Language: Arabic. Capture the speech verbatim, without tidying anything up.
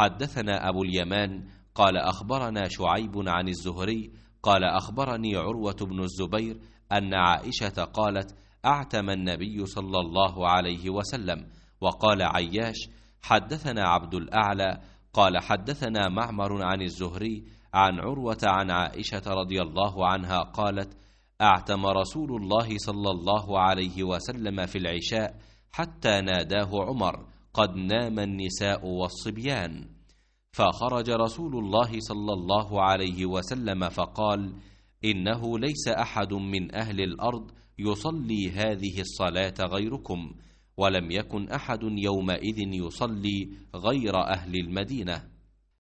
حدثنا أبو اليمان قال أخبرنا شعيب عن الزهري قال أخبرني عروة بن الزبير أن عائشة قالت أعتم النبي صلى الله عليه وسلم. وقال عياش حدثنا عبد الأعلى قال حدثنا معمر عن الزهري عن عروة عن عائشة رضي الله عنها قالت أعتم رسول الله صلى الله عليه وسلم في العشاء حتى ناداه عمر قد نام النساء والصبيان، فخرج رسول الله صلى الله عليه وسلم فقال إنه ليس أحد من أهل الأرض يصلي هذه الصلاة غيركم، ولم يكن أحد يومئذ يصلي غير أهل المدينة.